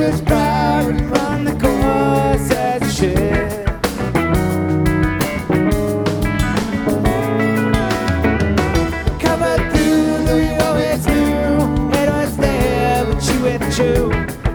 was proud to run the course as it should. Covered through, though you always knew it was there, but you withdrew.